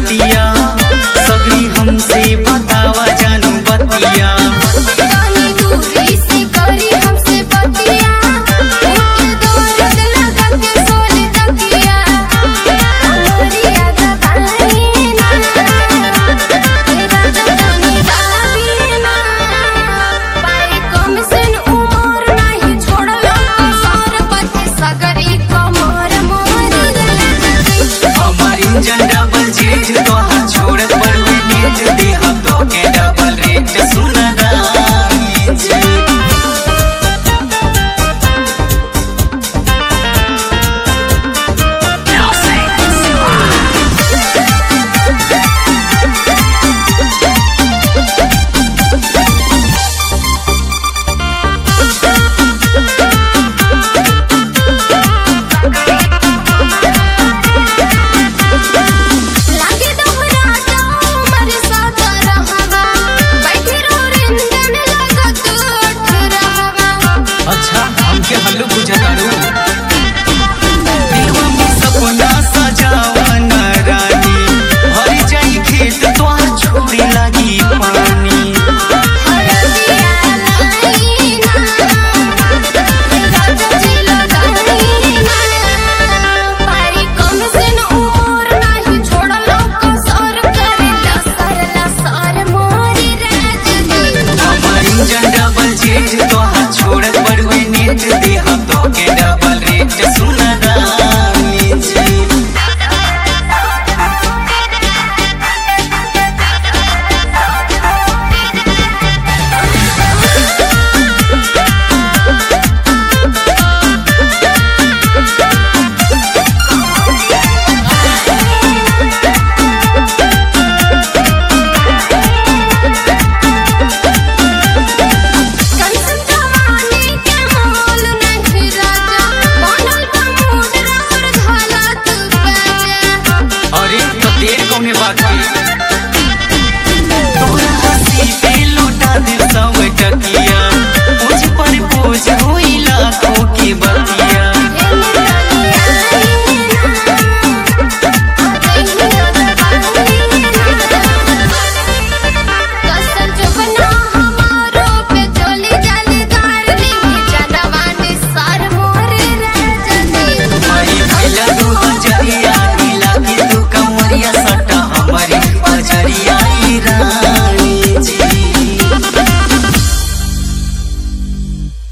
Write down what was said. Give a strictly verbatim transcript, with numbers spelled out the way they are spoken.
रतिया सगरी हमसे बतावा जानू बतिया झंडा बल जेठ तोहार छोड़त बड़वे नेट दे हम तो के डबल रेट सुना दामी जी अच्छा हमके हल्लू बुझतारू देवा में सपना सजावन रानी भर जाई खेत तोहार छोड़े लागी पानी हमारी झंडा बल जेठ तोहार छोड़त बड़वे नेट दे हम तो के डबल रेट सुना दामी जी देर कौने बाकी तोरा हंसी पे लौटा दिल सब टकिया मुझ पर बोझ होई लाखों की बतिया।